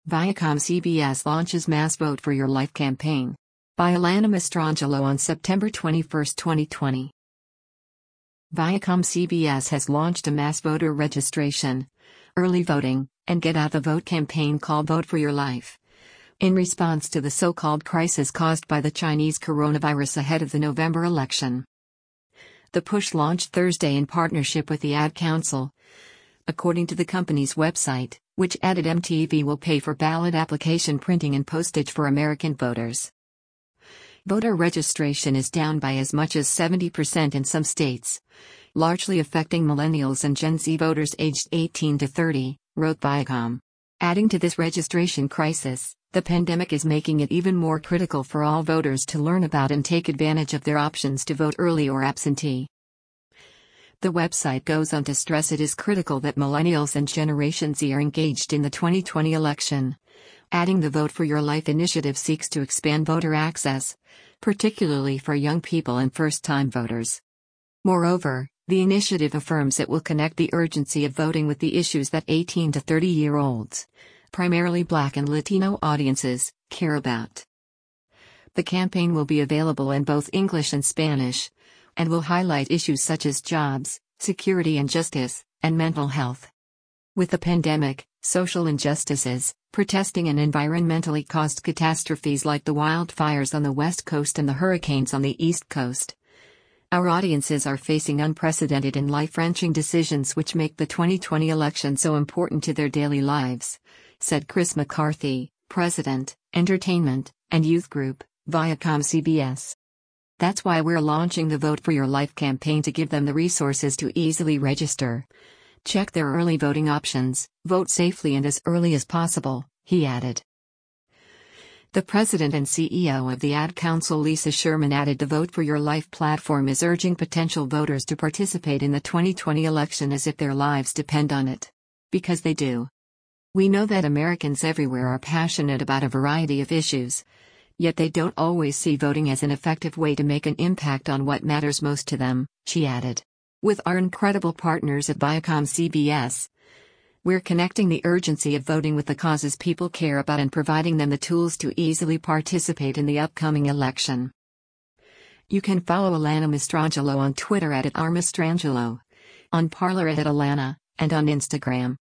Viacom CBS launches Mass Vote for Your Life campaign. By Alana Mastrangelo on September 21, 2020. Viacom CBS has launched a mass voter registration, early voting, and get out the vote campaign called Vote for Your Life, in response to the so-called crisis caused by the Chinese coronavirus ahead of the November election. The push launched Thursday in partnership with the Ad Council. According to the company's website, which added MTV will pay for ballot application printing and postage for American voters. Voter registration is down by as much as 70% in some states, largely affecting millennials and Gen Z voters aged 18 to 30, wrote Viacom. Adding to this registration crisis, the pandemic is making it even more critical for all voters to learn about and take advantage of their options to vote early or absentee. The website goes on to stress it is critical that millennials and Generation Z are engaged in the 2020 election, adding the Vote for Your Life initiative seeks to expand voter access, particularly for young people and first-time voters. Moreover, the initiative affirms it will connect the urgency of voting with the issues that 18 to 30-year-olds, primarily Black and Latino audiences, care about. The campaign will be available in both English and Spanish, and will highlight issues such as jobs, security and justice, and mental health. With the pandemic, social injustices, protesting and environmentally caused catastrophes like the wildfires on the West Coast and the hurricanes on the East Coast, our audiences are facing unprecedented and life-wrenching decisions which make the 2020 election so important to their daily lives, said Chris McCarthy, President, Entertainment, and Youth Group, Viacom CBS. That's why we're launching the Vote for Your Life campaign to give them the resources to easily register. Check their early voting options, vote safely and as early as possible, he added. The president and CEO of the Ad Council, Lisa Sherman, added the Vote for Your Life platform is urging potential voters to participate in the 2020 election as if their lives depend on it. Because they do. We know that Americans everywhere are passionate about a variety of issues, yet they don't always see voting as an effective way to make an impact on what matters most to them, she added. With our incredible partners at Viacom CBS, we're connecting the urgency of voting with the causes people care about and providing them the tools to easily participate in the upcoming election. You can follow Alana Mastrangelo on Twitter @RMastrangelo, on Parler @Alana, and on Instagram